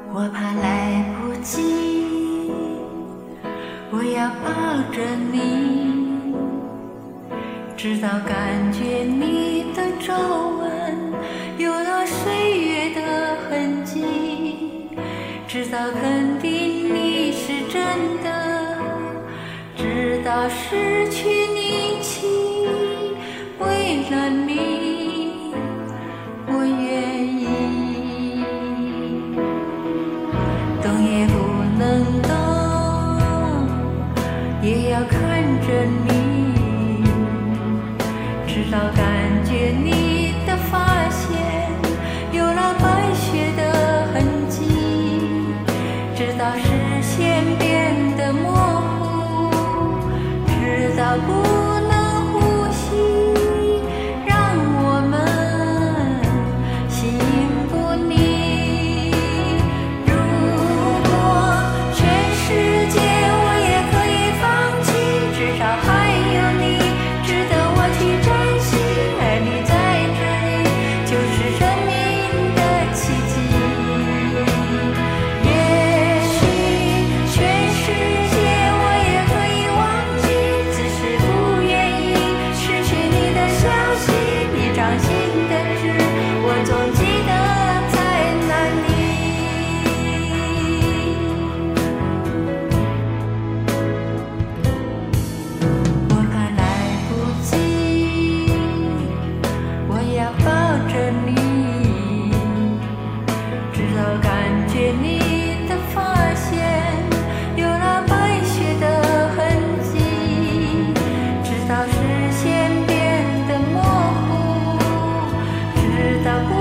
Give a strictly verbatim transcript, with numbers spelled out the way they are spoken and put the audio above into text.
我怕来不及，我要抱着你，直到感觉你的皱纹有了岁月的痕迹，直到肯定你是真的，直到失去你起，为了你我愿意。动也不能动，也要看着你，直到感觉你的发线有了白雪的痕迹，直到视线变得模糊，直到不能呼吸，让我们形影不离。如果全世界我也可以放弃，至少还有你值得我去珍惜，爱你在这里就是生命的奇迹。也许全世界我也可以忘记，只是不愿意失去你的消息，你掌心的痣我总记得在哪里。我怕来不及，我要抱着你，直到感觉你的发线有了白雪的痕迹，直到视线变得模糊，直到不